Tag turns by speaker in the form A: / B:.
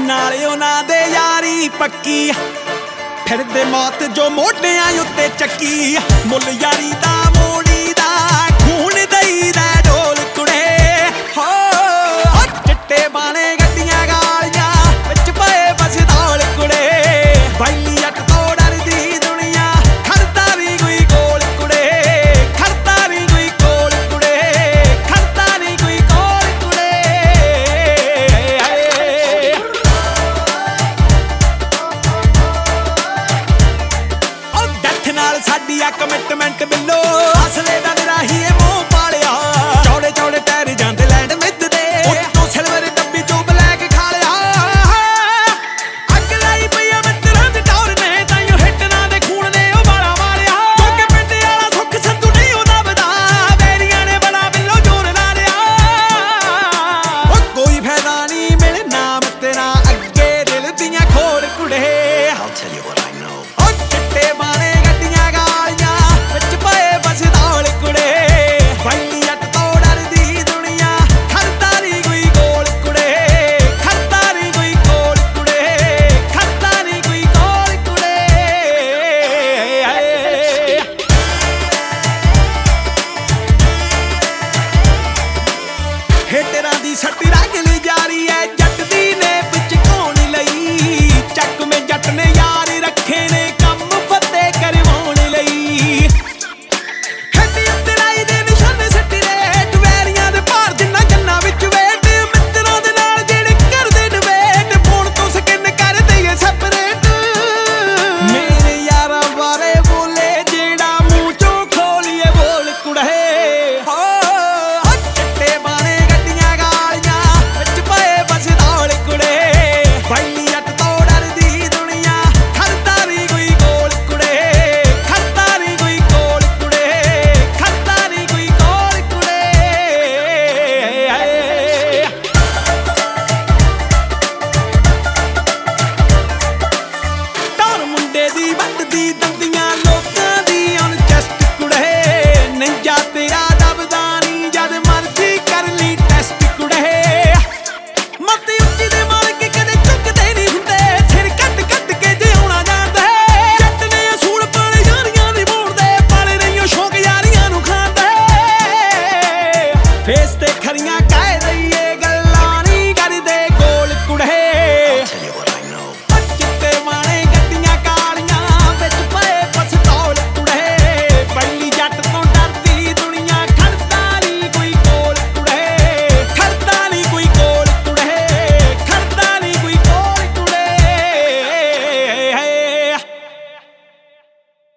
A: ਨਾਲ ਉਹਨਾਂ ਦੇ ਯਾਰੀ ਪੱਕੀ ਫਿਰਦੇ ਮੌਤ ਜੋ ਮੋਢਿਆਂ ਉੱਤੇ ਚੱਕੀ ਮੁੱਲ ਯਾਰੀ ਦਾ ਮੋੜੀ ਦਾ ਖੂਨ ਦਈ ਦਾ ਢੋਲ ਕੁੜੇ ਹੋ ਚਿੱਟੇ ਬਾਣੇ ਗੱਡੀਆਂ ਗਾਲੀਆਂ ਵਿੱਚ ਪਏ ਬਸਦੌਲ ਕੁੜੇ ਵੈਲੀ ਜੱਟ ਤੋਂ ਡਰਦੀ ਦੁਨੀਆ ਖੜਦਾ ਵੀ ਕੋਈ ਕੋਲ ਕੁੜੇ ਖੜਦਾ ਵੀ ਕੋਈ ਕੋਲ ਕੁੜੇ ਖੜਦਾ ਨਹੀਂ ਕੋਈ ਕੋਲ ਕੁੜੇ ਉਹ ਡੈਥ ਨਾਲ ਸਾਡੀ ਆ ਕਮਿਟਮੈਂਟ ਬਿੱਲੋ ਅਸਲੇ ਦਾ ਰਾਹੀਏ ਮੂੰਹ ਪਾਲਿਆ ਚੌੜੇ ਚੌੜੇ ਟੈਰ ਜਾਂਦੇ